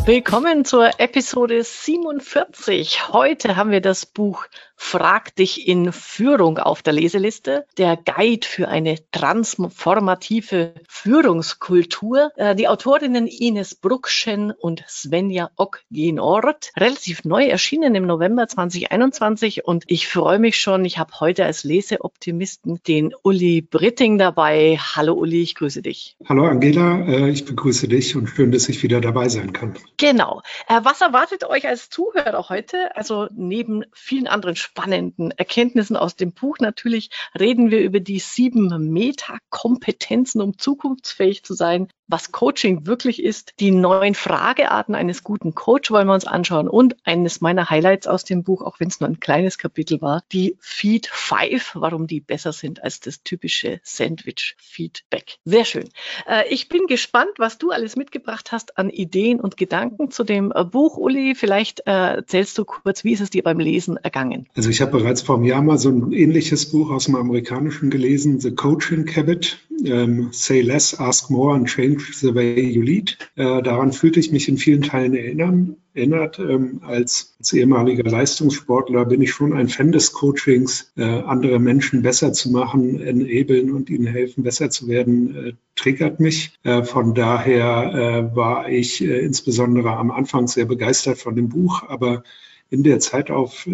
Willkommen zur Episode 47. Heute haben wir das Buch Frag dich in Führung auf der Leseliste, der Guide für eine transformative Führungskultur. Die Autorinnen Ines Bruckschen und Svenja Ock-Genort, relativ neu erschienen im November 2021 und ich freue mich schon, ich habe heute als Leseoptimisten den Uli Britting dabei. Hallo Uli, ich grüße dich. Hallo Angela, ich begrüße dich und schön, dass ich wieder dabei sein kann. Genau. Was erwartet euch als Zuhörer heute? Also neben vielen anderen spannenden Erkenntnissen aus dem Buch natürlich reden wir über die 7 Metakompetenzen, um zukunftsfähig zu sein, was Coaching wirklich ist. Die 9 Fragearten eines guten Coach wollen wir uns anschauen und eines meiner Highlights aus dem Buch, auch wenn es nur ein kleines Kapitel war, die Feed 5, warum die besser sind als das typische Sandwich-Feedback. Sehr schön. Ich bin gespannt, was du alles mitgebracht hast an Ideen und Gedanken zu dem Buch. Uli, vielleicht erzählst du kurz, wie ist es dir beim Lesen ergangen? Also ich habe bereits vor einem Jahr mal so ein ähnliches Buch aus dem Amerikanischen gelesen, The Coaching Habit, Say Less, Ask More and Change the Way You Lead. Daran fühlte ich mich in vielen Teilen erinnert. Als ehemaliger Leistungssportler bin ich schon ein Fan des Coachings, andere Menschen besser zu machen, enablen und ihnen helfen, besser zu werden, triggert mich. Von daher war ich insbesondere am Anfang sehr begeistert von dem Buch, aber in der Zeit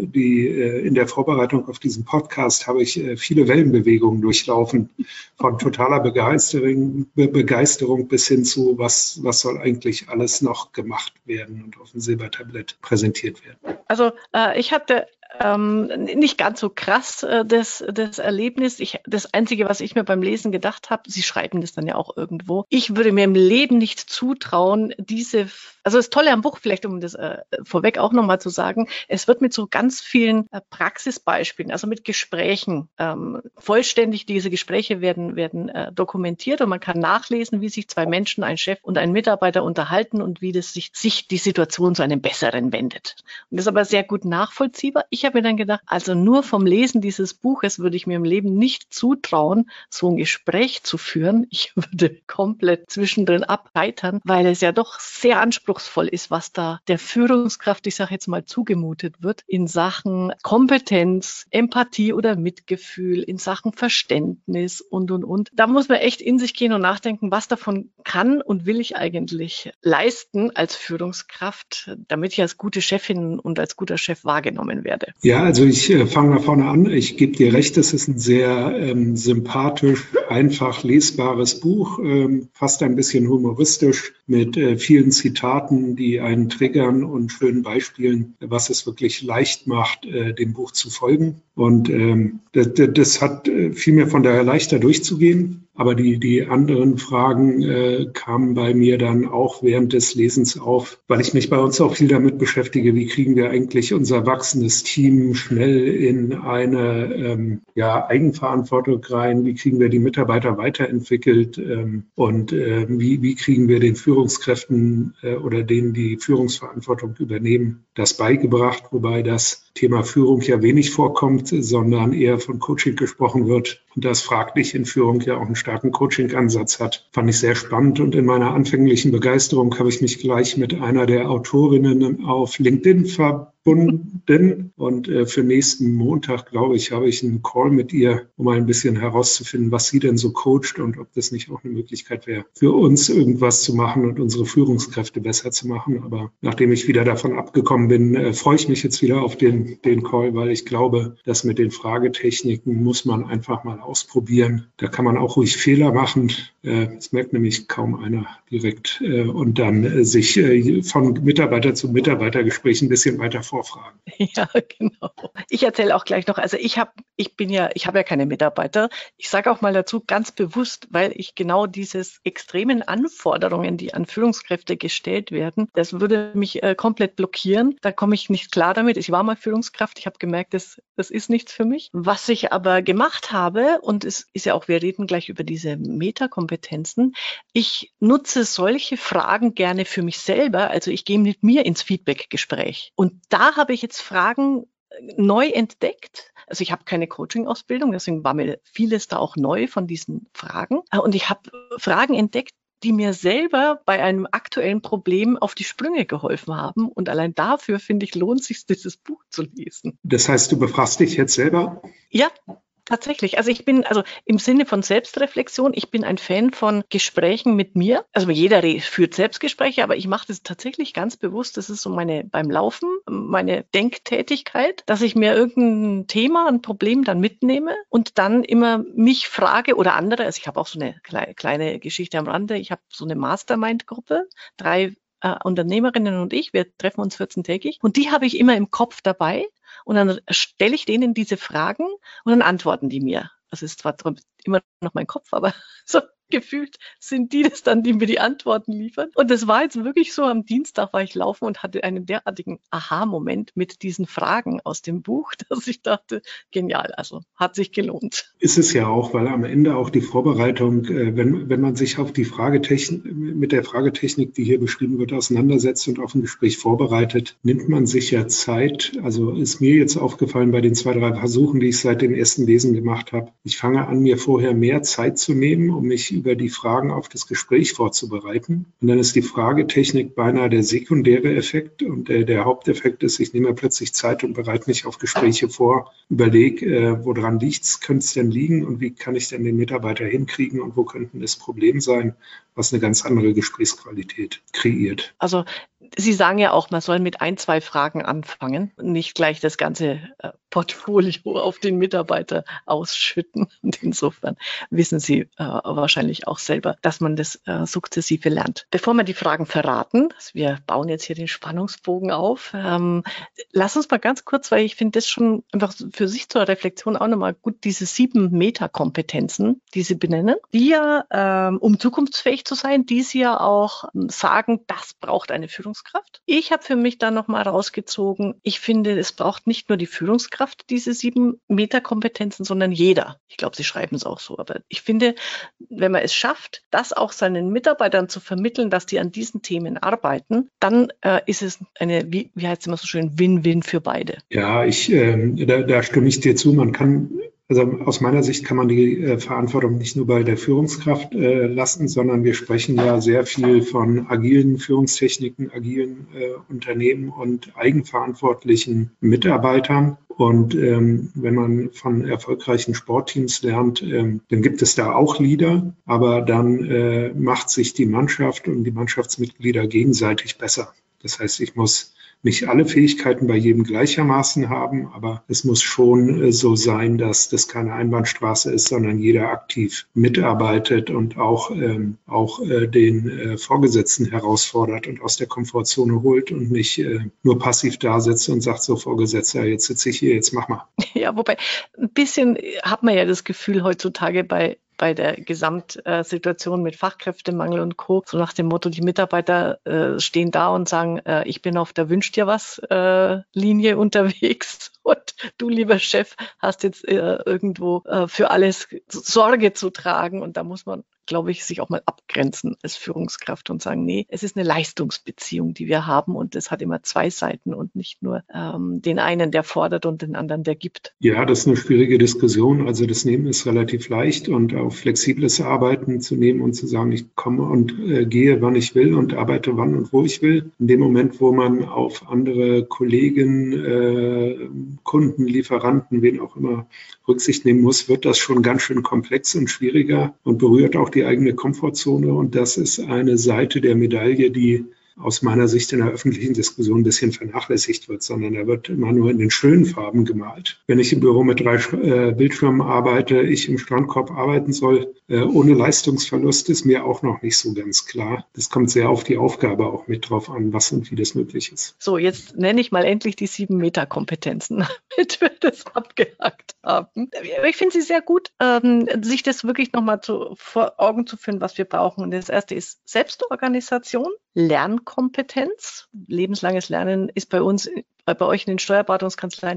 in der Vorbereitung auf diesen Podcast habe ich viele Wellenbewegungen durchlaufen, von totaler Begeisterung bis hin zu, was soll eigentlich alles noch gemacht werden und auf dem Silbertablett präsentiert werden. Also ich hatte nicht ganz so krass das Erlebnis. Das Einzige, was ich mir beim Lesen gedacht habe, Sie schreiben das dann ja auch irgendwo, ich würde mir im Leben nicht zutrauen, also das Tolle am Buch, vielleicht um das vorweg auch nochmal zu sagen, es wird mit so ganz vielen Praxisbeispielen, also mit Gesprächen, vollständig diese Gespräche werden dokumentiert und man kann nachlesen, wie sich 2 Menschen, ein Chef und ein Mitarbeiter unterhalten und wie das sich die Situation zu einem Besseren wendet. Und das ist aber sehr gut nachvollziehbar. Ich habe mir dann gedacht, also nur vom Lesen dieses Buches würde ich mir im Leben nicht zutrauen, so ein Gespräch zu führen. Ich würde komplett zwischendrin abheitern, weil es ja doch sehr anspruchsvoll ist, was da der Führungskraft, ich sage jetzt mal, zugemutet wird in Sachen Kompetenz, Empathie oder Mitgefühl, in Sachen Verständnis und. Da muss man echt in sich gehen und nachdenken, was davon kann und will ich eigentlich leisten als Führungskraft, damit ich als gute Chefin und als guter Chef wahrgenommen werde. Ja, also ich fange mal vorne an. Ich gebe dir recht, es ist ein sehr sympathisch, einfach lesbares Buch, fast ein bisschen humoristisch mit vielen Zitaten, die einen triggern und schönen Beispielen, was es wirklich leicht macht, dem Buch zu folgen. Und das hat fiel mir von daher leichter durchzugehen. Aber die anderen Fragen kamen bei mir dann auch während des Lesens auf, weil ich mich bei uns auch viel damit beschäftige, wie kriegen wir eigentlich unser wachsendes Team schnell in eine Eigenverantwortung rein, wie kriegen wir die Mitarbeiter weiterentwickelt und wie kriegen wir den Führungskräften oder denen, die Führungsverantwortung übernehmen, das beigebracht, wobei das Thema Führung ja wenig vorkommt, sondern eher von Coaching gesprochen wird. Und das Frag dich in Führung ja auch einen starken Coaching-Ansatz hat. Fand ich sehr spannend und in meiner anfänglichen Begeisterung habe ich mich gleich mit einer der Autorinnen auf LinkedIn verbunden und für nächsten Montag, glaube ich, habe ich einen Call mit ihr, um mal ein bisschen herauszufinden, was sie denn so coacht und ob das nicht auch eine Möglichkeit wäre, für uns irgendwas zu machen und unsere Führungskräfte besser zu machen. Aber nachdem ich wieder davon abgekommen bin, freue ich mich jetzt wieder auf den Call, weil ich glaube, dass mit den Fragetechniken muss man einfach mal ausprobieren. Da kann man auch ruhig Fehler machen. Das merkt nämlich kaum einer direkt und dann sich von Mitarbeiter zu Mitarbeitergespräch ein bisschen weiter vorfragen. Ja, genau. Ich erzähle auch gleich noch, also ich habe ja keine Mitarbeiter. Ich sage auch mal dazu ganz bewusst, weil ich genau dieses extremen Anforderungen, die an Führungskräfte gestellt werden, das würde mich komplett blockieren. Da komme ich nicht klar damit. Ich war mal Führungskraft, ich habe gemerkt, das ist nichts für mich. Was ich aber gemacht habe, und es ist ja auch, wir reden gleich über diese Metakompetenzen, ich nutze solche Fragen gerne für mich selber. Also ich gehe mit mir ins Feedback-Gespräch. Und da habe ich jetzt Fragen neu entdeckt. Also ich habe keine Coaching-Ausbildung, deswegen war mir vieles da auch neu von diesen Fragen. Und ich habe Fragen entdeckt, die mir selber bei einem aktuellen Problem auf die Sprünge geholfen haben. Und allein dafür, finde ich, lohnt sich, dieses Buch zu lesen. Das heißt, du befragst dich jetzt selber? Ja, tatsächlich. Also im Sinne von Selbstreflexion, ich bin ein Fan von Gesprächen mit mir. Also jeder führt Selbstgespräche, aber ich mache das tatsächlich ganz bewusst. Das ist so beim Laufen, meine Denktätigkeit, dass ich mir irgendein Thema, ein Problem dann mitnehme und dann immer mich frage oder andere. Also ich habe auch so eine kleine Geschichte am Rande. Ich habe so eine Mastermind-Gruppe, 3 Unternehmerinnen und ich, wir treffen uns 14-tägig und die habe ich immer im Kopf dabei und dann stelle ich denen diese Fragen und dann antworten die mir. Also es ist zwar immer noch mein Kopf, aber so gefühlt sind die das dann, die mir die Antworten liefern. Und das war jetzt wirklich so, am Dienstag war ich laufen und hatte einen derartigen Aha-Moment mit diesen Fragen aus dem Buch, dass ich dachte, genial, also hat sich gelohnt. Ist es ja auch, weil am Ende auch die Vorbereitung, wenn man sich auf die mit der Fragetechnik, die hier beschrieben wird, auseinandersetzt und auf ein Gespräch vorbereitet, nimmt man sich ja Zeit. Also ist mir jetzt aufgefallen bei den 2, 3 Versuchen, die ich seit dem ersten Lesen gemacht habe. Ich fange an, mir vorher mehr Zeit zu nehmen, um mich über die Fragen auf das Gespräch vorzubereiten. Und dann ist die Fragetechnik beinahe der sekundäre Effekt und der Haupteffekt ist, ich nehme plötzlich Zeit und bereite mich auf Gespräche vor, überlege, woran könnte es denn liegen und wie kann ich denn den Mitarbeiter hinkriegen und wo könnten das Problem sein, was eine ganz andere Gesprächsqualität kreiert. Also Sie sagen ja auch, man soll mit 1, 2 Fragen anfangen, nicht gleich das ganze Portfolio auf den Mitarbeiter ausschütten. Und insofern wissen Sie wahrscheinlich auch selber, dass man das sukzessive lernt. Bevor wir die Fragen verraten, wir bauen jetzt hier den Spannungsbogen auf, lass uns mal ganz kurz, weil ich finde das schon einfach für sich zur Reflexion auch nochmal gut, diese 7 Metakompetenzen, die Sie benennen, die ja, um zukunftsfähig zu sein, die Sie ja auch sagen, das braucht eine Führungskraft. Ich habe für mich dann nochmal rausgezogen, ich finde, es braucht nicht nur die Führungskraft, diese 7 Metakompetenzen, sondern jeder. Ich glaube, Sie schreiben es auch so, aber ich finde, wenn man es schafft, das auch seinen Mitarbeitern zu vermitteln, dass die an diesen Themen arbeiten, dann ist es eine, wie heißt es immer so schön, Win-Win für beide. Ja, da stimme ich dir zu. Also aus meiner Sicht kann man die Verantwortung nicht nur bei der Führungskraft lassen, sondern wir sprechen ja sehr viel von agilen Führungstechniken, agilen Unternehmen und eigenverantwortlichen Mitarbeitern. Und wenn man von erfolgreichen Sportteams lernt, dann gibt es da auch Leader, aber dann macht sich die Mannschaft und die Mannschaftsmitglieder gegenseitig besser. Das heißt, ich muss nicht alle Fähigkeiten bei jedem gleichermaßen haben, aber es muss schon so sein, dass das keine Einbahnstraße ist, sondern jeder aktiv mitarbeitet und auch den Vorgesetzten herausfordert und aus der Komfortzone holt und nicht nur passiv da sitzt und sagt, so Vorgesetzter, jetzt sitze ich hier, jetzt mach mal. Ja, wobei ein bisschen hat man ja das Gefühl heutzutage bei der Gesamtsituation mit Fachkräftemangel und Co. So nach dem Motto, die Mitarbeiter stehen da und sagen, ich bin auf der Wünsch dir was Linie unterwegs und du, lieber Chef, hast jetzt irgendwo für alles Sorge zu tragen und da muss man, glaube ich, sich auch mal abgrenzen als Führungskraft und sagen, nee, es ist eine Leistungsbeziehung, die wir haben und es hat immer 2 Seiten und nicht nur den einen, der fordert und den anderen, der gibt. Ja, das ist eine schwierige Diskussion. Also das Nehmen ist relativ leicht und auf flexibles Arbeiten zu nehmen und zu sagen, ich komme und gehe, wann ich will und arbeite, wann und wo ich will. In dem Moment, wo man auf andere Kollegen, Kunden, Lieferanten, wen auch immer Rücksicht nehmen muss, wird das schon ganz schön komplex und schwieriger und berührt auch die eigene Komfortzone. Und das ist eine Seite der Medaille, die aus meiner Sicht in der öffentlichen Diskussion ein bisschen vernachlässigt wird, sondern da wird immer nur in den schönen Farben gemalt. Wenn ich im Büro mit 3 Bildschirmen arbeite, ich im Strandkorb arbeiten soll, ohne Leistungsverlust, ist mir auch noch nicht so ganz klar. Das kommt sehr auf die Aufgabe auch mit drauf an, was und wie das möglich ist. So, jetzt nenne ich mal endlich die 7 Metakompetenzen, damit wir das abgehakt haben. Ich finde sie sehr gut, sich das wirklich nochmal vor Augen zu führen, was wir brauchen. Und das erste ist Selbstorganisation, Lernkompetenz. Lebenslanges Lernen ist bei euch in den Steuerberatungskanzleien ja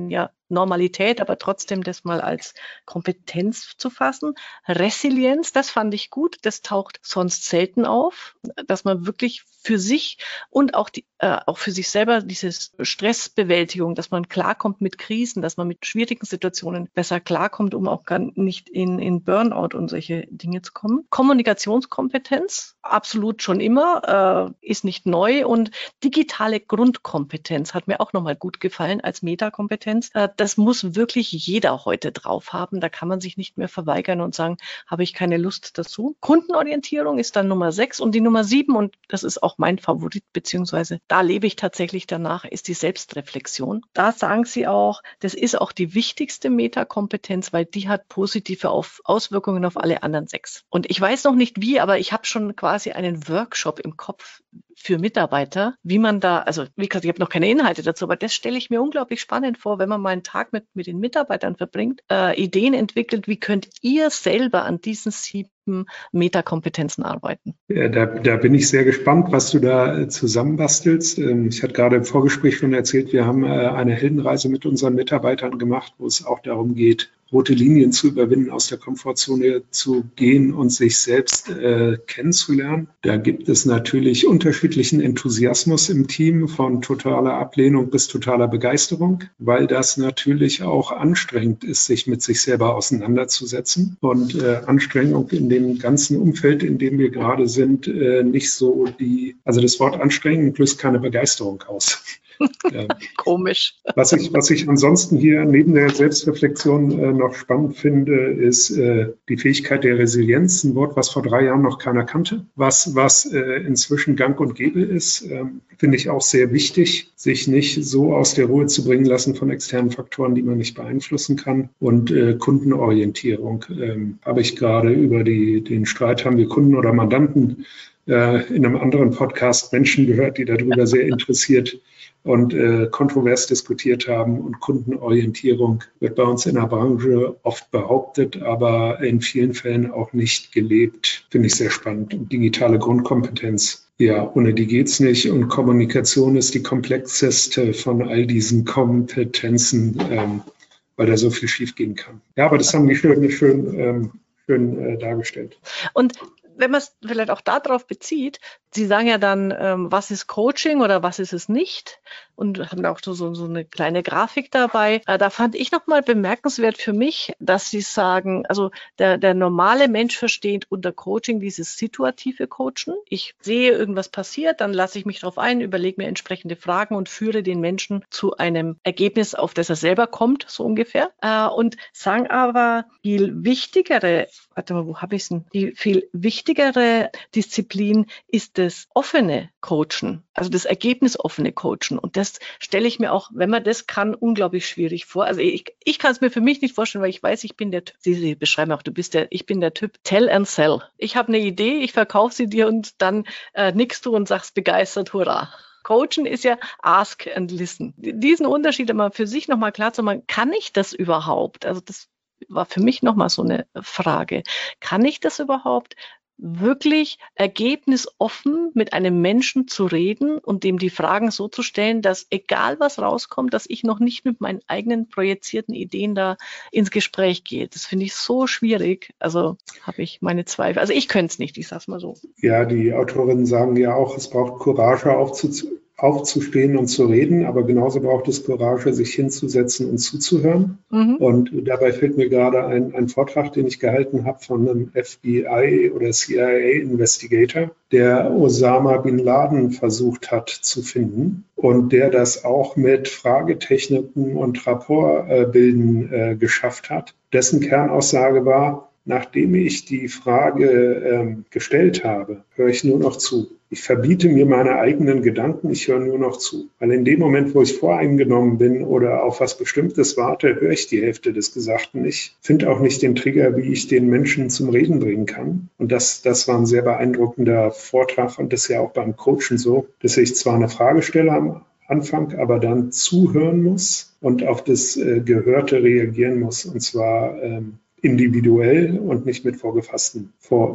Normalität, aber trotzdem das mal als Kompetenz zu fassen. Resilienz, das fand ich gut. Das taucht sonst selten auf, dass man wirklich für sich und auch für sich selber diese Stressbewältigung, dass man klarkommt mit Krisen, dass man mit schwierigen Situationen besser klarkommt, um auch gar nicht in Burnout und solche Dinge zu kommen. Kommunikationskompetenz, absolut schon immer, ist nicht neu. Und digitale Grundkompetenz hat mir auch nochmal gut gefallen als Metakompetenz. Das muss wirklich jeder heute drauf haben. Da kann man sich nicht mehr verweigern und sagen, habe ich keine Lust dazu. Kundenorientierung ist dann Nummer 6 und die Nummer 7, und das ist auch mein Favorit, beziehungsweise da lebe ich tatsächlich danach, ist die Selbstreflexion. Da sagen sie auch, das ist auch die wichtigste Metakompetenz, weil die hat positive Auswirkungen auf alle anderen 6. Und ich weiß noch nicht wie, aber ich habe schon quasi einen Workshop im Kopf für Mitarbeiter, wie man da, also wie gesagt, ich habe noch keine Inhalte dazu, aber das stelle ich mir unglaublich spannend vor, wenn man mal einen Tag mit den Mitarbeitern verbringt, Ideen entwickelt, wie könnt ihr selber an diesen 7 Metakompetenzen arbeiten? Ja, da bin ich sehr gespannt, was du da zusammenbastelst. Ich hatte gerade im Vorgespräch schon erzählt, wir haben eine Heldenreise mit unseren Mitarbeitern gemacht, wo es auch darum geht, rote Linien zu überwinden, aus der Komfortzone zu gehen und sich selbst kennenzulernen. Da gibt es natürlich unterschiedlichen Enthusiasmus im Team, von totaler Ablehnung bis totaler Begeisterung, weil das natürlich auch anstrengend ist, sich mit sich selber auseinanderzusetzen. Und Anstrengung in dem ganzen Umfeld, in dem wir gerade sind, nicht so also das Wort Anstrengung löst keine Begeisterung aus. Komisch. Was ich ansonsten hier neben der Selbstreflexion noch spannend finde, ist die Fähigkeit der Resilienz, ein Wort, was vor 3 Jahren noch keiner kannte, was inzwischen gang und gäbe ist, finde ich auch sehr wichtig, sich nicht so aus der Ruhe zu bringen lassen von externen Faktoren, die man nicht beeinflussen kann. Und Kundenorientierung habe ich gerade über den Streit, haben wir Kunden oder Mandanten, in einem anderen Podcast Menschen gehört, die darüber sehr interessiert und kontrovers diskutiert haben. Und Kundenorientierung wird bei uns in der Branche oft behauptet, aber in vielen Fällen auch nicht gelebt. Finde ich sehr spannend. Und digitale Grundkompetenz, ja, ohne die geht's nicht. Und Kommunikation ist die komplexeste von all diesen Kompetenzen, weil da so viel schiefgehen kann. Ja, aber das haben die schön dargestellt. Und wenn man es vielleicht auch darauf bezieht, Sie sagen ja dann, was ist Coaching oder was ist es nicht? Und haben auch so eine kleine Grafik dabei. Da fand ich nochmal bemerkenswert für mich, dass Sie sagen, also der normale Mensch versteht unter Coaching dieses situative Coachen. Ich sehe, irgendwas passiert, dann lasse ich mich darauf ein, überlege mir entsprechende Fragen und führe den Menschen zu einem Ergebnis, auf das er selber kommt, so ungefähr. Und sagen aber, viel wichtigere Disziplin ist das offene Coachen, also das ergebnisoffene Coachen. Und das stelle ich mir auch, wenn man das kann, unglaublich schwierig vor. Also ich kann es mir für mich nicht vorstellen, weil ich weiß, ich bin der Typ, Sie beschreiben auch, ich bin der Typ Tell and Sell. Ich habe eine Idee, ich verkaufe sie dir und dann nickst du und sagst begeistert, hurra. Coachen ist ja ask and listen. Diesen Unterschied immer für sich nochmal klar zu machen, kann ich das überhaupt? Also das war für mich nochmal so eine Frage. Kann ich das überhaupt? Wirklich ergebnisoffen mit einem Menschen zu reden und dem die Fragen so zu stellen, dass egal was rauskommt, dass ich noch nicht mit meinen eigenen projizierten Ideen da ins Gespräch gehe. Das finde ich so schwierig. Also habe ich meine Zweifel. Also ich könnte es nicht, ich sage es mal so. Ja, die Autorinnen sagen ja auch, es braucht Courage aufzustehen und zu reden, aber genauso braucht es Courage, sich hinzusetzen und zuzuhören. Mhm. Und dabei fällt mir gerade ein Vortrag, den ich gehalten habe von einem FBI oder CIA-Investigator, der Osama Bin Laden versucht hat zu finden und der das auch mit Fragetechniken und Rapportbilden geschafft hat. Dessen Kernaussage war: Nachdem ich die Frage gestellt habe, höre ich nur noch zu. Ich verbiete mir meine eigenen Gedanken, ich höre nur noch zu. Weil in dem Moment, wo ich voreingenommen bin oder auf was Bestimmtes warte, höre ich die Hälfte des Gesagten nicht. Finde auch nicht den Trigger, wie ich den Menschen zum Reden bringen kann. Und das war ein sehr beeindruckender Vortrag. Und das ist ja auch beim Coachen so, dass ich zwar eine Frage stelle am Anfang, aber dann zuhören muss und auf das Gehörte reagieren muss. Und zwar individuell und nicht mit vorgefassten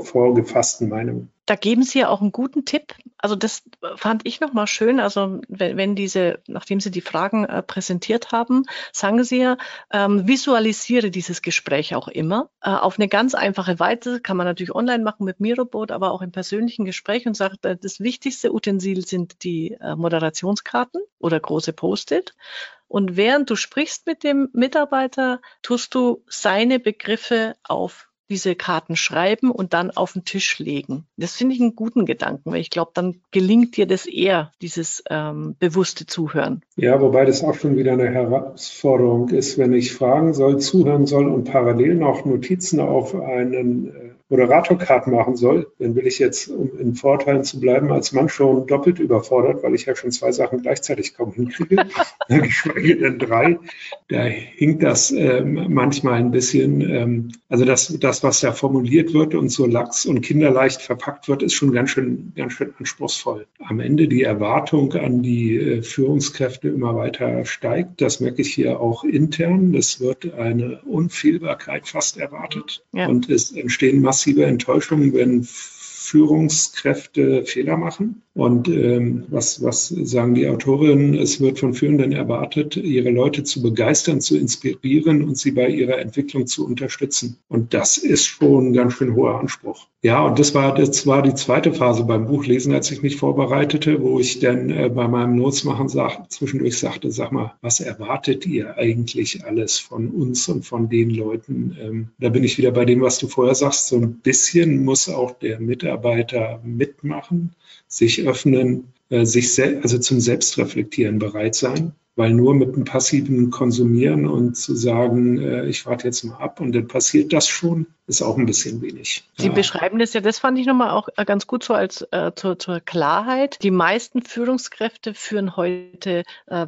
Meinungen. Da geben Sie ja auch einen guten Tipp. Also das fand ich nochmal schön. Also nachdem Sie die Fragen präsentiert haben, sagen Sie ja, visualisiere dieses Gespräch auch immer auf eine ganz einfache Weise. Kann man natürlich online machen mit Miro-Board, aber auch im persönlichen Gespräch und sagt, das wichtigste Utensil sind die Moderationskarten oder große Post-it. Und während du sprichst mit dem Mitarbeiter, tust du seine Begriffe auf diese Karten schreiben und dann auf den Tisch legen. Das finde ich einen guten Gedanken, weil ich glaube, dann gelingt dir das eher, dieses bewusste Zuhören. Ja, wobei das auch schon wieder eine Herausforderung ist, wenn ich fragen soll, zuhören soll und parallel noch Notizen auf einen Moderatorcard machen soll, dann will ich jetzt, um in Vorteilen zu bleiben, als Mann schon doppelt überfordert, weil ich ja schon 2 Sachen gleichzeitig kaum hinkriege, geschweige denn 3. Da hinkt das manchmal ein bisschen. Also das, was da formuliert wird und so lax und kinderleicht verpackt wird, ist schon ganz schön anspruchsvoll. Am Ende die Erwartung an die Führungskräfte immer weiter steigt. Das merke ich hier auch intern. Es wird eine Unfehlbarkeit fast erwartet. Ja. Und es entstehen massive Enttäuschungen, wenn Führungskräfte Fehler machen. Und was sagen die Autorinnen? Es wird von Führenden erwartet, ihre Leute zu begeistern, zu inspirieren und sie bei ihrer Entwicklung zu unterstützen. Und das ist schon ein ganz schön hoher Anspruch. Ja, und das war die zweite Phase beim Buchlesen, als ich mich vorbereitete, wo ich dann bei meinem Notesmachen zwischendurch sagte, sag mal, was erwartet ihr eigentlich alles von uns und von den Leuten? Da bin ich wieder bei dem, was du vorher sagst. So ein bisschen muss auch der Mitarbeiter mitmachen, sich öffnen, also zum Selbstreflektieren bereit sein, weil nur mit einem passiven Konsumieren und zu sagen, ich warte jetzt mal ab und dann passiert das schon, ist auch ein bisschen wenig. Sie beschreiben das ja, das fand ich nochmal auch ganz gut so als zur Klarheit. Die meisten Führungskräfte führen heute,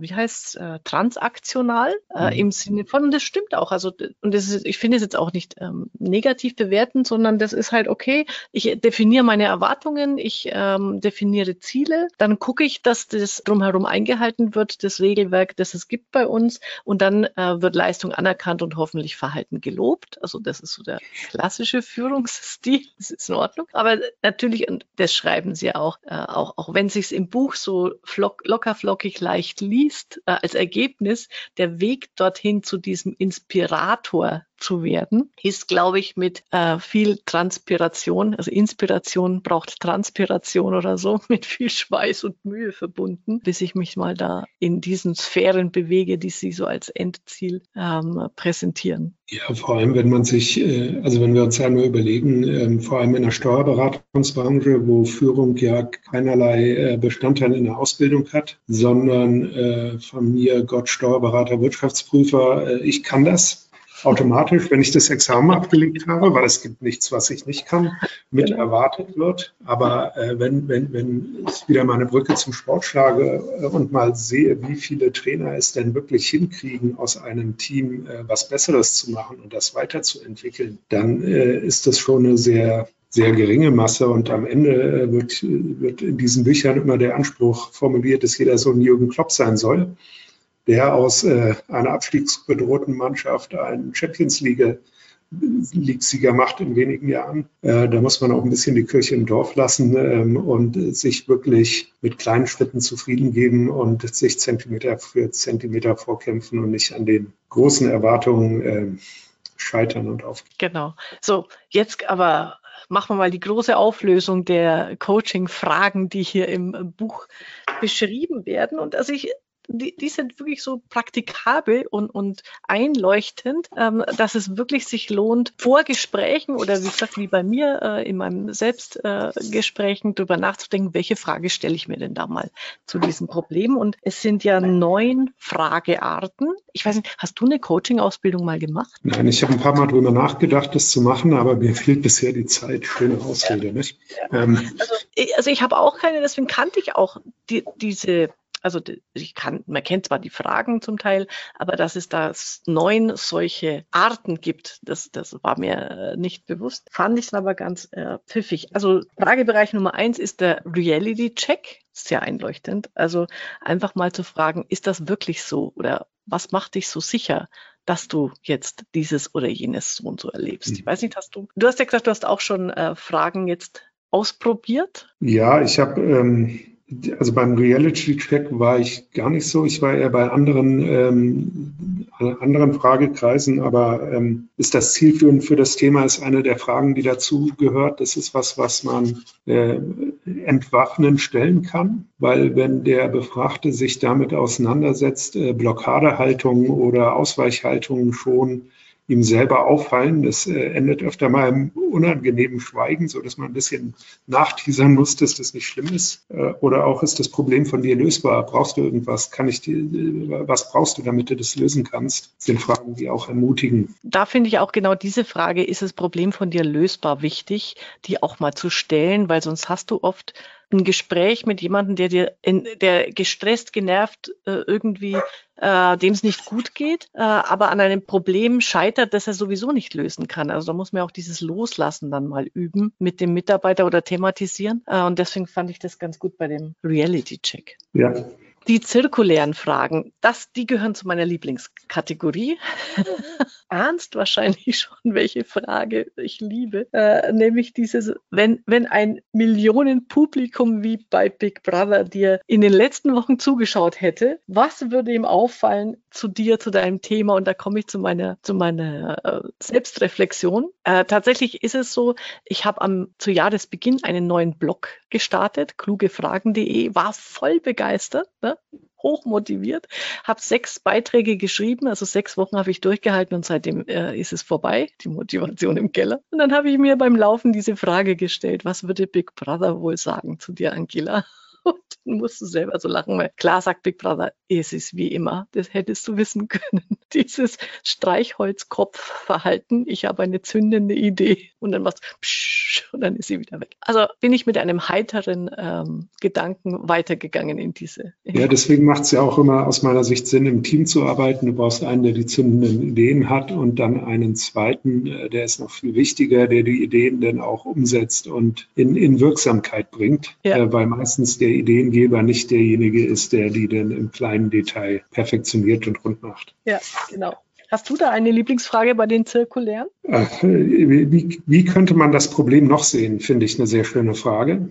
transaktional im Sinne von, und das stimmt auch. Also, und das ist, ich finde es jetzt auch nicht negativ bewertend, sondern das ist halt okay. Ich definiere meine Erwartungen, ich definiere Ziele, dann gucke ich, dass das drumherum eingehalten wird, das Regelwerk, das es gibt bei uns, und dann wird Leistung anerkannt und hoffentlich Verhalten gelobt. Also das ist so der klassische Führungsstil, das ist in Ordnung. Aber natürlich, und das schreiben Sie auch wenn es sich im Buch so locker flockig leicht liest, als Ergebnis, der Weg dorthin zu diesem Inspirator zu werden, ist, glaube ich, mit viel Transpiration, also Inspiration braucht Transpiration oder so, mit viel Schweiß und Mühe verbunden, bis ich mich mal da in diesen Sphären bewege, die Sie so als Endziel präsentieren. Ja, vor allem, wenn man sich, wenn wir uns ja nur überlegen, vor allem in der Steuerberatungsbranche, wo Führung ja keinerlei Bestandteil in der Ausbildung hat, sondern von mir, Gott, Steuerberater, Wirtschaftsprüfer, ich kann das automatisch, wenn ich das Examen abgelegt habe, weil es gibt nichts, was ich nicht kann, mit erwartet wird. Aber wenn ich wieder meine Brücke zum Sport schlage und mal sehe, wie viele Trainer es denn wirklich hinkriegen, aus einem Team was Besseres zu machen und das weiterzuentwickeln, dann ist das schon eine sehr, sehr geringe Masse. Und am Ende wird in diesen Büchern immer der Anspruch formuliert, dass jeder so ein Jürgen Klopp sein soll, der aus einer abstiegsbedrohten Mannschaft einen Champions-League-Sieger macht in wenigen Jahren. Da muss man auch ein bisschen die Kirche im Dorf lassen und sich wirklich mit kleinen Schritten zufrieden geben und sich Zentimeter für Zentimeter vorkämpfen und nicht an den großen Erwartungen scheitern und aufgeben. Genau. So, jetzt aber machen wir mal die große Auflösung der Coaching-Fragen, die hier im Buch beschrieben werden. Und also die sind wirklich so praktikabel und einleuchtend, dass es wirklich sich lohnt, vor Gesprächen oder wie gesagt, wie bei mir in meinem Selbstgesprächen darüber nachzudenken, welche Frage stelle ich mir denn da mal zu diesem Problem. Und es sind ja 9 Fragearten. Ich weiß nicht, hast du eine Coaching-Ausbildung mal gemacht? Nein, ich habe ein paar Mal drüber nachgedacht, das zu machen, aber mir fehlt bisher die Zeit. Schöne Ausrede, nicht? Also ich habe auch keine, deswegen kannte ich auch diese. Also man kennt zwar die Fragen zum Teil, aber dass es da 9 solche Arten gibt, das war mir nicht bewusst. Fand ich es aber ganz pfiffig. Also Fragebereich Nummer 1 ist der Reality-Check. Sehr einleuchtend. Also einfach mal zu fragen, ist das wirklich so? Oder was macht dich so sicher, dass du jetzt dieses oder jenes so und so erlebst? Ich weiß nicht, du hast ja gesagt, du hast auch schon Fragen jetzt ausprobiert. Ja, ich habe, also beim Reality-Check war ich gar nicht so. Ich war eher bei anderen Fragekreisen, aber ist das zielführend für das Thema, ist eine der Fragen, die dazu gehört. Das ist was man entwaffnend stellen kann, weil wenn der Befragte sich damit auseinandersetzt, Blockadehaltungen oder Ausweichhaltungen schon ihm selber auffallen. Das endet öfter mal im unangenehmen Schweigen, so dass man ein bisschen nachteasern muss, dass das nicht schlimm ist. Oder auch, ist das Problem von dir lösbar? Brauchst du irgendwas? Was brauchst du, damit du das lösen kannst? Das sind Fragen, die auch ermutigen. Da finde ich auch genau diese Frage, ist das Problem von dir lösbar, wichtig, die auch mal zu stellen, weil sonst hast du oft ein Gespräch mit jemandem, der gestresst, genervt irgendwie, dem es nicht gut geht, aber an einem Problem scheitert, das er sowieso nicht lösen kann. Also da muss man auch dieses Loslassen dann mal üben mit dem Mitarbeiter oder thematisieren. Und deswegen fand ich das ganz gut bei dem Reality-Check. Ja. Die zirkulären Fragen, die gehören zu meiner Lieblingskategorie. Ahnst wahrscheinlich schon, welche Frage ich liebe, nämlich dieses, wenn ein Millionenpublikum wie bei Big Brother dir in den letzten Wochen zugeschaut hätte, was würde ihm auffallen zu dir, zu deinem Thema? Und da komme ich zu meiner Selbstreflexion. Tatsächlich ist es so, ich habe zu Jahresbeginn einen neuen Blog gestartet, klugefragen.de, war voll begeistert, ne? Hochmotiviert, habe 6 Beiträge geschrieben, also 6 Wochen habe ich durchgehalten und seitdem ist es vorbei, die Motivation im Keller. Und dann habe ich mir beim Laufen diese Frage gestellt, was würde Big Brother wohl sagen zu dir, Angela? Und dann musst du selber so lachen, weil klar sagt Big Brother, es ist wie immer, das hättest du wissen können. Dieses Streichholzkopfverhalten, ich habe eine zündende Idee und dann was und dann ist sie wieder weg. Also bin ich mit einem heiteren Gedanken weitergegangen in diese. Ja, deswegen macht es ja auch immer aus meiner Sicht Sinn, im Team zu arbeiten. Du brauchst einen, der die zündenden Ideen hat und dann einen zweiten, der ist noch viel wichtiger, der die Ideen dann auch umsetzt und in Wirksamkeit bringt, weil meistens der Ideengeber nicht derjenige ist, der die dann im kleinen Detail perfektioniert und rund macht. Ja, genau. Hast du da eine Lieblingsfrage bei den Zirkulären? Wie könnte man das Problem noch sehen, finde ich eine sehr schöne Frage,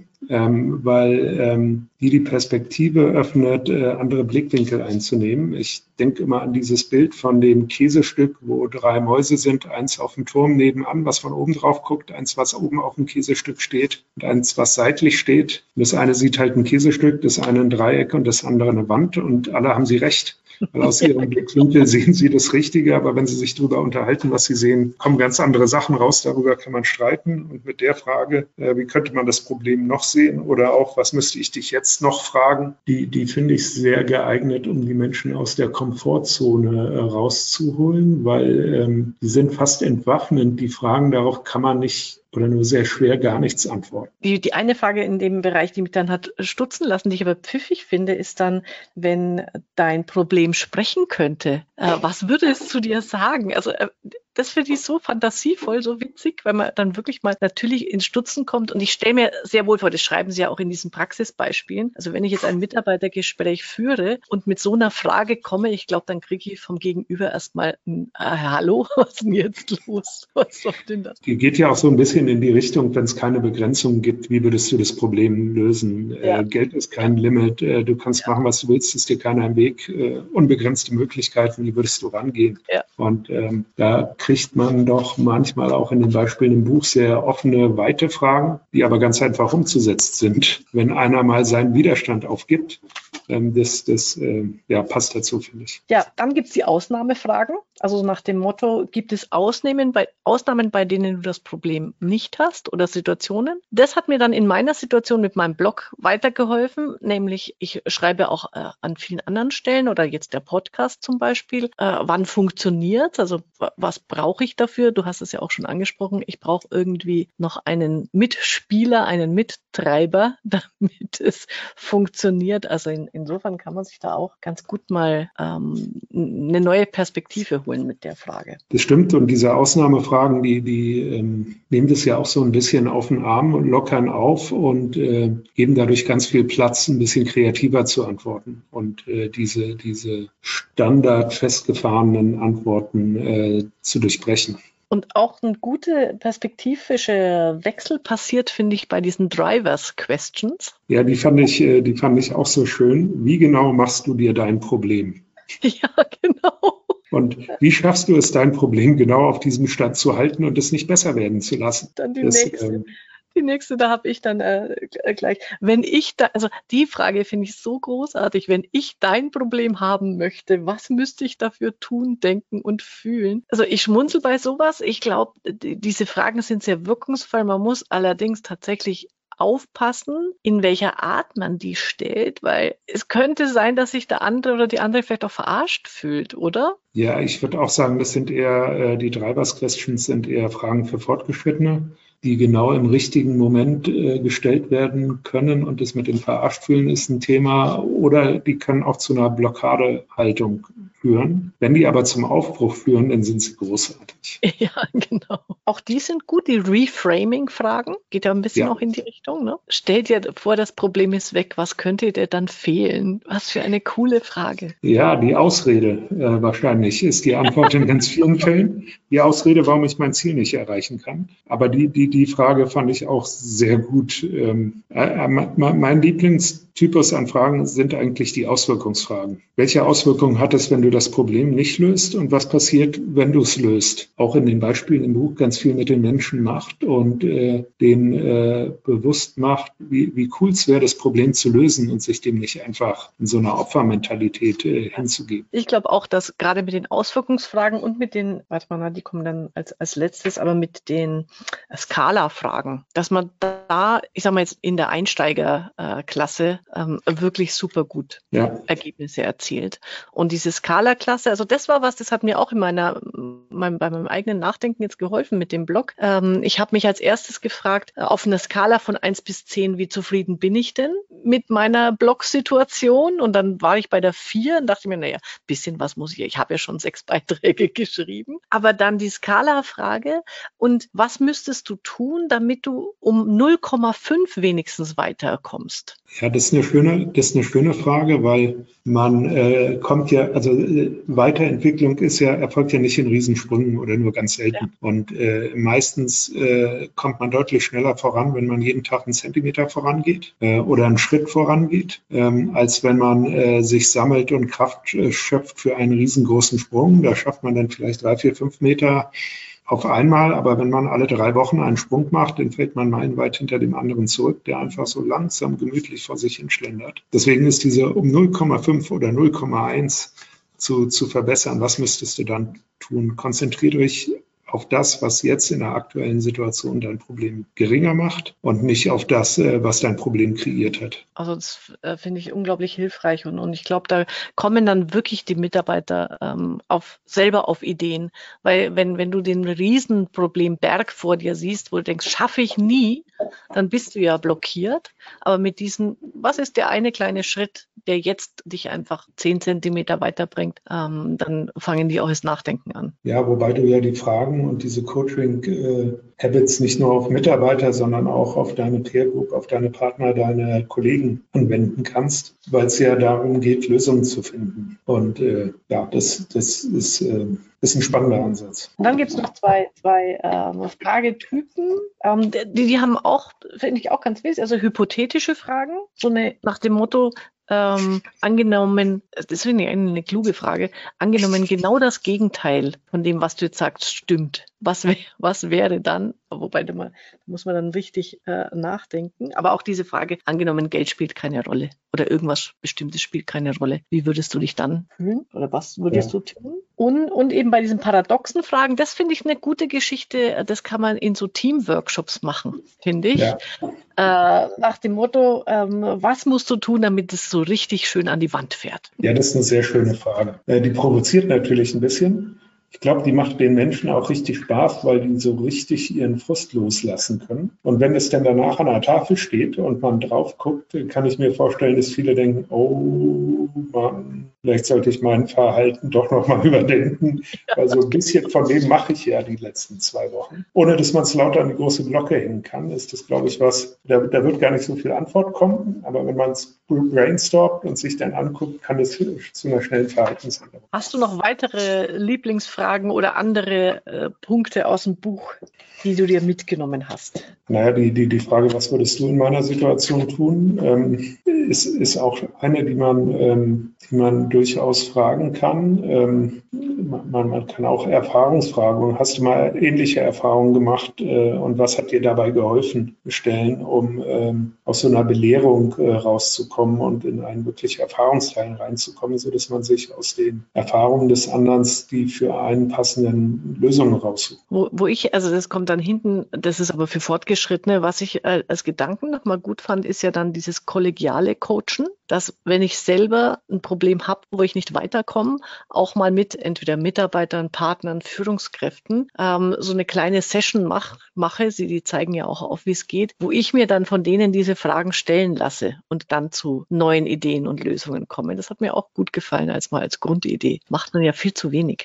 weil die Perspektive öffnet, andere Blickwinkel einzunehmen. Ich denke immer an dieses Bild von dem Käsestück, wo 3 Mäuse sind, eins auf dem Turm nebenan, was von oben drauf guckt, eins, was oben auf dem Käsestück steht und eins, was seitlich steht. Und das eine sieht halt ein Käsestück, das eine ein Dreieck und das andere eine Wand und alle haben sie recht. Weil aus ihrem Blickwinkel sehen sie das Richtige, aber wenn sie sich darüber unterhalten, was sie sehen, kommen ganz andere Sachen raus. Darüber kann man streiten. Und mit der Frage, wie könnte man das Problem noch sehen? Oder auch, was müsste ich dich jetzt noch fragen? Die finde ich sehr geeignet, um die Menschen aus der Komfortzone rauszuholen, weil die sind fast entwaffnend. Die Fragen, darauf kann man nicht oder nur sehr schwer gar nichts antworten. Die eine Frage in dem Bereich, die mich dann hat stutzen lassen, die ich aber pfiffig finde, ist dann, wenn dein Problem sprechen könnte, was würde es zu dir sagen? Also das finde ich so fantasievoll, so witzig, weil man dann wirklich mal natürlich ins Stutzen kommt. Und ich stelle mir sehr wohl vor, das schreiben Sie ja auch in diesen Praxisbeispielen. Also wenn ich jetzt ein Mitarbeitergespräch führe und mit so einer Frage komme, ich glaube, dann kriege ich vom Gegenüber erstmal ein Hallo, was ist denn jetzt los? Was soll denn das? Die geht ja auch so ein bisschen in die Richtung, wenn es keine Begrenzung gibt, wie würdest du das Problem lösen? Ja. Geld ist kein Limit, du kannst machen, was du willst, ist dir keiner im Weg, unbegrenzte Möglichkeiten, wie würdest du rangehen? Ja. Und da kriegt man doch manchmal auch in den Beispielen im Buch sehr offene, weite Fragen, die aber ganz einfach umzusetzen sind. Wenn einer mal seinen Widerstand aufgibt, das passt dazu, finde ich. Ja, dann gibt es die Ausnahmefragen. Also nach dem Motto, gibt es Ausnahmen, bei denen du das Problem nicht hast oder Situationen? Das hat mir dann in meiner Situation mit meinem Blog weitergeholfen, nämlich ich schreibe auch an vielen anderen Stellen oder jetzt der Podcast zum Beispiel, wann funktioniert, also was brauche ich dafür? Du hast es ja auch schon angesprochen, ich brauche irgendwie noch einen Mitspieler, einen Mittreiber, damit es funktioniert. Also insofern kann man sich da auch ganz gut mal eine neue Perspektive holen. abholen mit der Frage. Das stimmt. Und diese Ausnahmefragen, die nehmen das ja auch so ein bisschen auf den Arm und lockern auf und geben dadurch ganz viel Platz, ein bisschen kreativer zu antworten und diese standard festgefahrenen Antworten zu durchbrechen. Und auch ein guter perspektivischer Wechsel passiert, finde ich, bei diesen Drivers Questions. Ja, die fand ich auch so schön. Wie genau machst du dir dein Problem? Ja, genau. Und wie schaffst du es, dein Problem genau auf diesem Stand zu halten und es nicht besser werden zu lassen? Dann die nächste, da habe ich dann gleich. Also die Frage finde ich so großartig. Wenn ich dein Problem haben möchte, was müsste ich dafür tun, denken und fühlen? Also ich schmunzel bei sowas. Ich glaube, diese Fragen sind sehr wirkungsvoll. Man muss allerdings tatsächlich aufpassen, in welcher Art man die stellt, weil es könnte sein, dass sich der andere oder die andere vielleicht auch verarscht fühlt, oder? Ja, ich würde auch sagen, das sind eher, die Drivers Questions sind eher Fragen für Fortgeschrittene, die genau im richtigen Moment gestellt werden können, und das mit dem Verarschtfühlen ist ein Thema, oder die können auch zu einer Blockadehaltung führen. Wenn die aber zum Aufbruch führen, dann sind sie großartig. Ja, genau. Auch die sind gut, die Reframing-Fragen, geht ja ein bisschen auch in die Richtung. Ne? Stell dir vor, das Problem ist weg, was könnte dir dann fehlen? Was für eine coole Frage. Ja, die Ausrede wahrscheinlich ist die Antwort in ganz vielen Fällen. Die Ausrede, warum ich mein Ziel nicht erreichen kann. Aber die Frage fand ich auch sehr gut. Mein Lieblingstypus an Fragen sind eigentlich die Auswirkungsfragen. Welche Auswirkungen hat es, wenn du das Problem nicht löst, und was passiert, wenn du es löst? Auch in den Beispielen im Buch ganz viel mit den Menschen macht und denen bewusst macht, wie cool es wäre, das Problem zu lösen und sich dem nicht einfach in so einer Opfermentalität hinzugeben. Ich glaube auch, dass gerade mit den Auswirkungsfragen und mit den, die kommen dann als letztes, aber mit den Skala-Fragen, dass man da, ich sag mal jetzt in der Einsteigerklasse wirklich super gut Ergebnisse erzielt. Und diese Skala-Klasse, also das war was, das hat mir auch bei meinem eigenen Nachdenken jetzt geholfen mit dem Blog. Ich habe mich als erstes gefragt, auf einer Skala von 1 bis 10, wie zufrieden bin ich denn mit meiner Blog-Situation? Und dann war ich bei der 4 und dachte mir, naja, bisschen was muss ich habe ja schon 6 Beiträge geschrieben. Aber dann die Skala-Frage, und was müsstest du tun, damit du um 0,5 wenigstens weiterkommst? Ja, das ist eine schöne Frage, weil man Weiterentwicklung erfolgt ja nicht in Riesensprüngen oder nur ganz selten. Ja. Und meistens kommt man deutlich schneller voran, wenn man jeden Tag einen Zentimeter vorangeht oder einen Schritt vorangeht, als wenn man sich sammelt und Kraft schöpft für einen riesengroßen Sprung. Da schafft man dann vielleicht 3, 4, 5 Meter auf einmal, aber wenn man alle 3 Wochen einen Sprung macht, dann fällt man meilenweit hinter dem anderen zurück, der einfach so langsam gemütlich vor sich hin schlendert. Deswegen ist diese um 0,5 oder 0,1 zu verbessern. Was müsstest du dann tun? Konzentriere dich auf das, was jetzt in der aktuellen Situation dein Problem geringer macht, und nicht auf das, was dein Problem kreiert hat. Also das finde ich unglaublich hilfreich, und ich glaube, da kommen dann wirklich die Mitarbeiter selber auf Ideen, weil wenn du den Riesenproblemberg vor dir siehst, wo du denkst, schaffe ich nie, dann bist du ja blockiert. Aber mit diesem, was ist der eine kleine Schritt, der jetzt dich einfach 10 Zentimeter weiterbringt, dann fangen die auch das Nachdenken an. Ja, wobei du ja die Fragen und diese Coaching-Habits nicht nur auf Mitarbeiter, sondern auch auf deine Peer Group, auf deine Partner, deine Kollegen anwenden kannst, weil es ja darum geht, Lösungen zu finden. Und das ist ein spannender Ansatz. Und dann gibt es noch zwei Fragetypen. Die haben auch, finde ich auch ganz wichtig, also hypothetische Fragen, so nach dem Motto, angenommen, das finde ich eine kluge Frage, angenommen genau das Gegenteil von dem, was du jetzt sagst, stimmt. Was wäre dann, wobei da muss man dann richtig nachdenken, aber auch diese Frage, angenommen Geld spielt keine Rolle oder irgendwas Bestimmtes spielt keine Rolle, wie würdest du dich dann fühlen oder was würdest du tun? Und eben bei diesen paradoxen Fragen, das finde ich eine gute Geschichte, das kann man in so Teamworkshops machen, finde ich. Ja. Nach dem Motto, was musst du tun, damit es so richtig schön an die Wand fährt? Ja, das ist eine sehr schöne Frage. Die provoziert natürlich ein bisschen, Ich glaube, die macht den Menschen auch richtig Spaß, weil die so richtig ihren Frust loslassen können. Und wenn es dann danach an der Tafel steht und man drauf guckt, kann ich mir vorstellen, dass viele denken, oh Mann, vielleicht sollte ich mein Verhalten doch nochmal überdenken. Weil so ein bisschen von dem mache ich ja die letzten 2 Wochen. Ohne dass man es lauter an die große Glocke hängen kann, ist das, glaube ich, was, da wird gar nicht so viel Antwort kommen. Aber wenn man es brainstormt und sich dann anguckt, kann es zu einer schnellen Verhaltensänderung. Hast du noch weitere Lieblingsfragen oder andere Punkte aus dem Buch, die du dir mitgenommen hast? Naja, die Frage, was würdest du in meiner Situation tun, ist auch eine, die man durchaus fragen kann. Man kann auch Erfahrungsfragen. Hast du mal ähnliche Erfahrungen gemacht und was hat dir dabei geholfen, stellen, um aus so einer Belehrung rauszukommen und in einen wirklich Erfahrungsteil reinzukommen, sodass man sich aus den Erfahrungen des anderen die für einen passenden Lösungen raussucht? Also das kommt dann hinten, das ist aber für Fortgeschrittene, was ich als Gedanken nochmal gut fand, ist ja dann dieses kollegiale Coachen, dass wenn ich selber ein Problem habe, wo ich nicht weiterkomme, auch mal mit entweder Mitarbeitern, Partnern, Führungskräften so eine kleine Session mache, die zeigen ja auch auf, wie es geht, wo ich mir dann von denen diese Fragen stellen lasse und dann zu neuen Ideen und Lösungen komme. Das hat mir auch gut gefallen als Grundidee. Macht man ja viel zu wenig.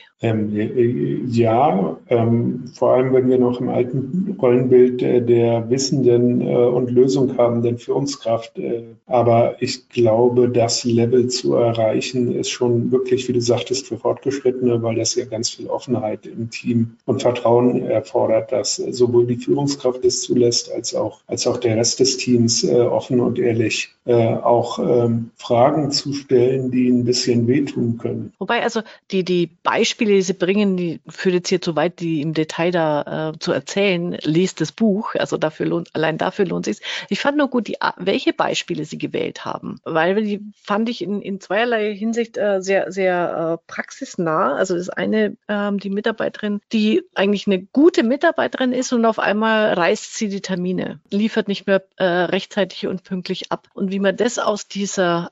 Vor allem, wenn wir noch im alten Rollenbild der wissenden und lösunghabenden Führungskraft. Aber ich glaube, das Level zu erreichen, ist schon wirklich, wie du sagtest, für Fortgeschrittene, weil das ja ganz viel Offenheit im Team und Vertrauen erfordert, dass sowohl die Führungskraft es zulässt, als auch der Rest des Teams offen und ehrlich auch Fragen zu stellen, die ein bisschen wehtun können. Wobei also die Beispiele, die sie bringen, die führt jetzt hier zu weit, die im Detail da zu erzählen. Lest das Buch, also allein dafür lohnt es sich. Ich fand nur gut, welche Beispiele sie gewählt haben, weil die fand ich in zweierlei Hinsicht sehr, sehr praxisnah. Also das eine, die Mitarbeiterin, die eigentlich eine gute Mitarbeiterin ist und auf einmal reißt sie die Termine, liefert nicht mehr rechtzeitig und pünktlich ab. Und wie man das aus dieser,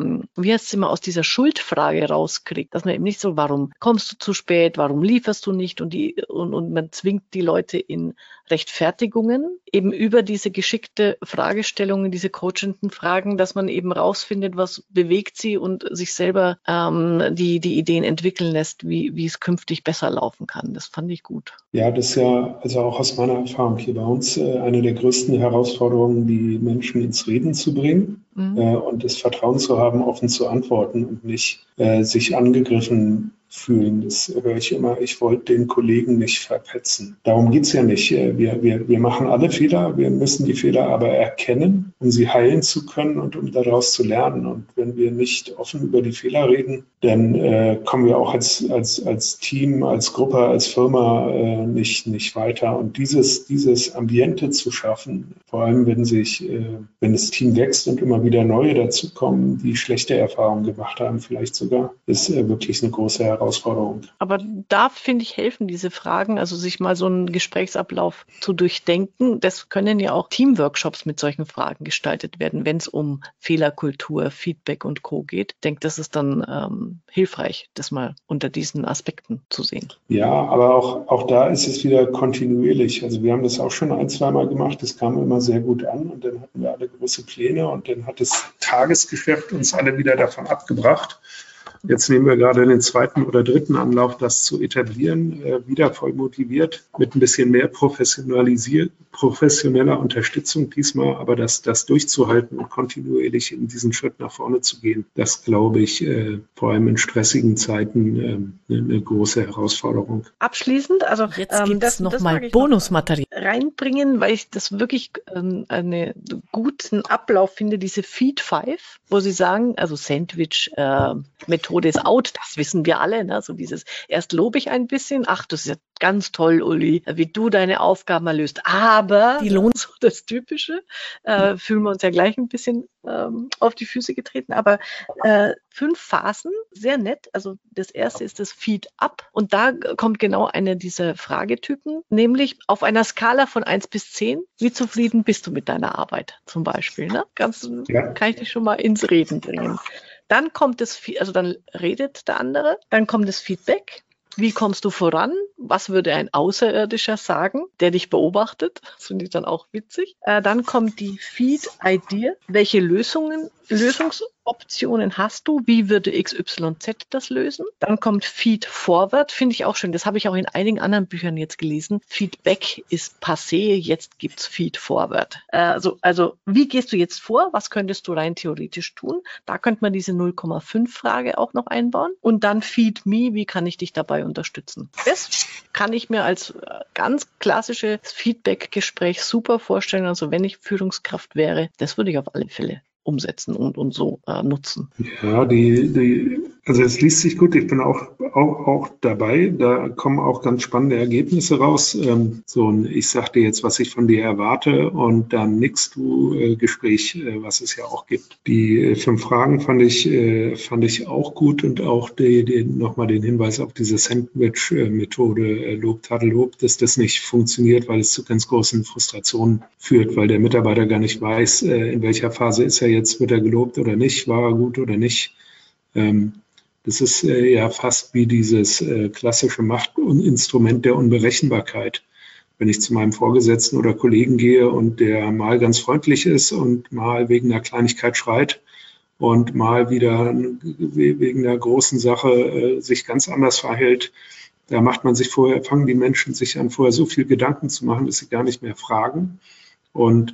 aus dieser Schuldfrage rauskriegt, dass man eben nicht so, warum kommst du zu spät, warum lieferst du nicht und man zwingt die Leute in Rechtfertigungen, eben über diese geschickte Fragestellungen, diese coachenden Fragen, dass man eben rausfindet, was bewegt sie und sich selber die Ideen entwickeln lässt, wie es künftig besser laufen kann. Das fand ich gut. Ja, das ist ja also auch aus meiner Erfahrung hier bei uns eine der größten Herausforderungen, die Menschen ins Reden zu bringen und das Vertrauen zu haben, offen zu antworten und nicht sich angegriffen fühlen. Das höre ich immer, ich wollte den Kollegen nicht verpetzen. Darum geht's ja nicht. Wir machen alle Fehler, wir müssen die Fehler aber erkennen, um sie heilen zu können und um daraus zu lernen. Und wenn wir nicht offen über die Fehler reden, dann kommen wir auch als Team, als Gruppe, als Firma nicht weiter. Und dieses Ambiente zu schaffen, vor allem wenn das Team wächst und immer wieder neue dazukommen, die schlechte Erfahrungen gemacht haben, vielleicht sogar, ist wirklich eine große Herausforderung. Aber da, finde ich, helfen diese Fragen, also sich mal so einen Gesprächsablauf zu durchdenken. Das können ja auch Teamworkshops mit solchen Fragen gestaltet werden, wenn es um Fehlerkultur, Feedback und Co. geht. Ich denke, das ist dann hilfreich, das mal unter diesen Aspekten zu sehen. Ja, aber auch da ist es wieder kontinuierlich. Also wir haben das auch schon 1-2 Mal gemacht. Das kam immer sehr gut an und dann hatten wir alle große Pläne und dann hat das Tagesgeschäft uns alle wieder davon abgebracht. Jetzt nehmen wir gerade den 2. oder 3. Anlauf, das zu etablieren, wieder voll motiviert, mit ein bisschen mehr professioneller Unterstützung diesmal, aber das durchzuhalten und kontinuierlich in diesen Schritt nach vorne zu gehen, das glaube ich vor allem in stressigen Zeiten eine große Herausforderung. Abschließend, also jetzt gibt es nochmal Bonusmaterial reinbringen, weil ich das wirklich einen guten Ablauf finde, diese Feed 5, wo sie sagen, also Sandwich, Methode ist out, das wissen wir alle, ne? So dieses, erst lobe ich ein bisschen, ach, das ist ja ganz toll, Uli, wie du deine Aufgaben mal löst, aber die lohnt so das Typische, fühlen wir uns ja gleich ein bisschen auf die Füße getreten, aber 5 Phasen, sehr nett, also das erste ist das Feed Up und da kommt genau eine dieser Fragetypen, nämlich auf einer Skala von 1 bis 10, wie zufrieden bist du mit deiner Arbeit zum Beispiel, ne? Kann ich dich schon mal ins Reden bringen. Dann kommt dann redet der andere, dann kommt das Feedback Wie kommst du voran? Was würde ein Außerirdischer sagen, der dich beobachtet? Das finde ich dann auch witzig. Dann kommt die Feed-Idea. Welche Lösungsoptionen hast du? Wie würde XYZ das lösen? Dann kommt Feed-Forward, finde ich auch schön. Das habe ich auch in einigen anderen Büchern jetzt gelesen. Feedback ist passé, jetzt gibt's Feed-Forward. Also wie gehst du jetzt vor? Was könntest du rein theoretisch tun? Da könnte man diese 0,5-Frage auch noch einbauen. Und dann Feed Me, wie kann ich dich dabei unterstützen? Das kann ich mir als ganz klassisches Feedback-Gespräch super vorstellen. Also wenn ich Führungskraft wäre, das würde ich auf alle Fälle umsetzen und so nutzen. Ja, also es liest sich gut. Ich bin auch dabei. Da kommen auch ganz spannende Ergebnisse raus. Ich sag dir jetzt, was ich von dir erwarte und dann nickst du Gespräch, was es ja auch gibt. Die 5 Fragen fand ich auch gut und auch nochmal den Hinweis auf diese Sandwich-Methode Lob, Tadel, Lob, dass das nicht funktioniert, weil es zu ganz großen Frustrationen führt, weil der Mitarbeiter gar nicht weiß, in welcher Phase ist er jetzt, wird er gelobt oder nicht, war er gut oder nicht. Das ist ja fast wie dieses klassische Machtinstrument der Unberechenbarkeit. Wenn ich zu meinem Vorgesetzten oder Kollegen gehe und der mal ganz freundlich ist und mal wegen einer Kleinigkeit schreit und mal wieder wegen einer großen Sache sich ganz anders verhält, da fangen die Menschen sich an, vorher so viel Gedanken zu machen, dass sie gar nicht mehr fragen und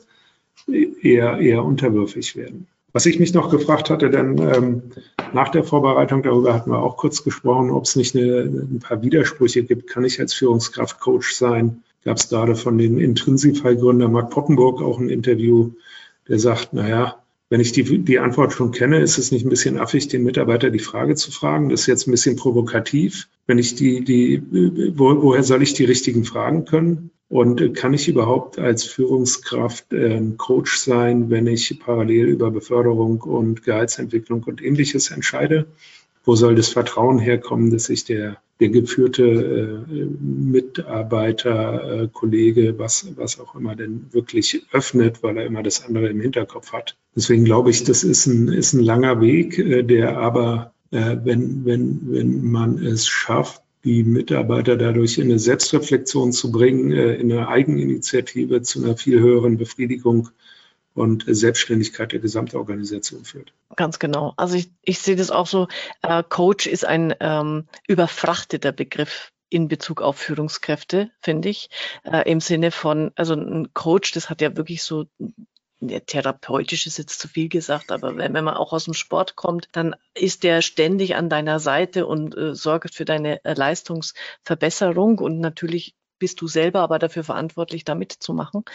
eher unterwürfig werden. Was ich mich noch gefragt hatte, denn nach der Vorbereitung, darüber hatten wir auch kurz gesprochen, ob es nicht ein paar Widersprüche gibt. Kann ich als Führungskraft Coach sein? Gab es gerade von dem Intrinsify-Gründer Mark Poppenburg auch ein Interview, der sagt, naja, wenn ich die Antwort schon kenne, ist es nicht ein bisschen affig, den Mitarbeiter die Frage zu fragen? Das ist jetzt ein bisschen provokativ. Wenn ich woher soll ich die richtigen Fragen können? Und kann ich überhaupt als Führungskraft Coach sein, wenn ich parallel über Beförderung und Gehaltsentwicklung und Ähnliches entscheide? Wo soll das Vertrauen herkommen, dass sich der geführte Mitarbeiter, Kollege, was auch immer denn wirklich öffnet, weil er immer das andere im Hinterkopf hat? Deswegen glaube ich, das ist ein langer Weg, der aber, wenn man es schafft, die Mitarbeiter dadurch in eine Selbstreflexion zu bringen, in eine Eigeninitiative zu einer viel höheren Befriedigung und Selbstständigkeit der Gesamtorganisation führt. Ganz genau. Also ich sehe das auch so, Coach ist ein überfrachteter Begriff in Bezug auf Führungskräfte, finde ich, im Sinne von, also ein Coach, das hat ja wirklich so, therapeutisch ist jetzt zu viel gesagt, aber wenn man auch aus dem Sport kommt, dann ist der ständig an deiner Seite und sorgt für deine Leistungsverbesserung und natürlich bist du selber aber dafür verantwortlich, da mitzumachen.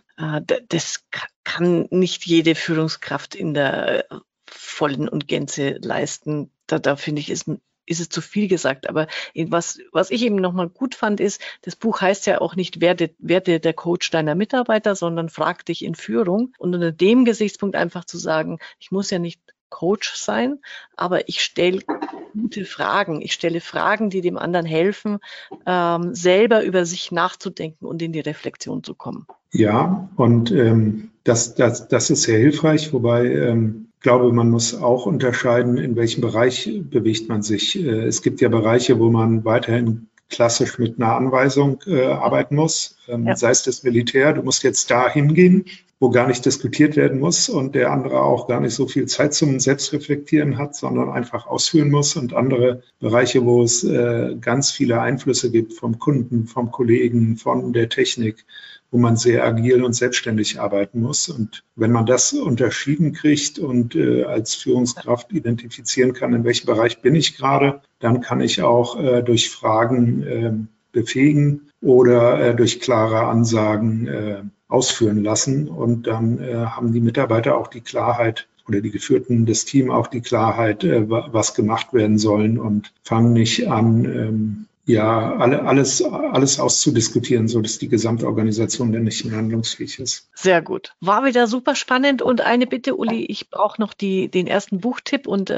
Das kann nicht jede Führungskraft in der vollen und Gänze leisten. Da finde ich, ist es zu viel gesagt. Aber was ich eben nochmal gut fand, ist, das Buch heißt ja auch nicht, werde der Coach deiner Mitarbeiter, sondern frag dich in Führung. Und unter dem Gesichtspunkt einfach zu sagen, ich muss ja nicht Coach sein, aber ich stelle gute Fragen. Ich stelle Fragen, die dem anderen helfen, selber über sich nachzudenken und in die Reflexion zu kommen. Ja, und das ist sehr hilfreich, wobei ich glaube, man muss auch unterscheiden, in welchem Bereich bewegt man sich. Es gibt ja Bereiche, wo man weiterhin klassisch mit einer Anweisung arbeiten muss, sei es das Militär, du musst jetzt da hingehen, wo gar nicht diskutiert werden muss und der andere auch gar nicht so viel Zeit zum Selbstreflektieren hat, sondern einfach ausführen muss, und andere Bereiche, wo es ganz viele Einflüsse gibt vom Kunden, vom Kollegen, von der Technik, wo man sehr agil und selbstständig arbeiten muss. Und wenn man das unterschieden kriegt und als Führungskraft identifizieren kann, in welchem Bereich bin ich gerade, dann kann ich auch durch Fragen befähigen oder durch klare Ansagen ausführen lassen. Und dann haben die Mitarbeiter auch die Klarheit, oder die Geführten, das Team auch die Klarheit, was gemacht werden sollen, und fangen nicht an, alles auszudiskutieren, so dass die Gesamtorganisation dann nicht handlungsfähig ist. Sehr gut. War wieder super spannend. Und eine Bitte, Uli, ich brauche noch den ersten Buchtipp und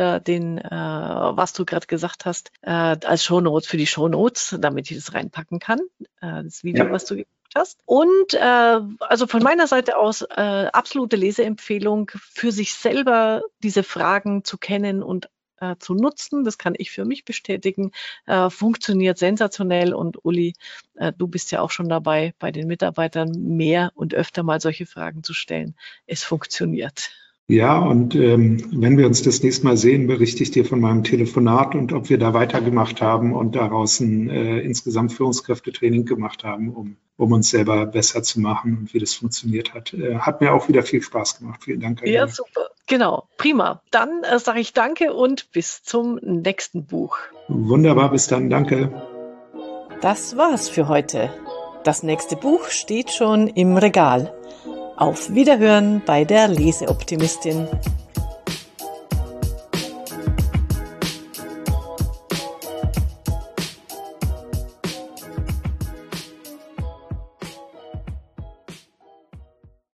was du gerade gesagt hast, als Shownotes für die Shownotes, damit ich das reinpacken kann. Das Video, was du gemacht hast. Und also von meiner Seite aus absolute Leseempfehlung, für sich selber diese Fragen zu kennen und zu nutzen. Das kann ich für mich bestätigen. Funktioniert sensationell. Und Uli, du bist ja auch schon dabei, bei den Mitarbeitern mehr und öfter mal solche Fragen zu stellen. Es funktioniert. Ja, und wenn wir uns das nächste Mal sehen, berichte ich dir von meinem Telefonat und ob wir da weitergemacht haben und daraus ein insgesamt Führungskräftetraining gemacht haben, um uns selber besser zu machen und wie das funktioniert hat. Hat mir auch wieder viel Spaß gemacht. Vielen Dank. Ja, super. Genau, prima. Dann sage ich danke und bis zum nächsten Buch. Wunderbar, bis dann. Danke. Das war's für heute. Das nächste Buch steht schon im Regal. Auf Wiederhören bei der Leseoptimistin.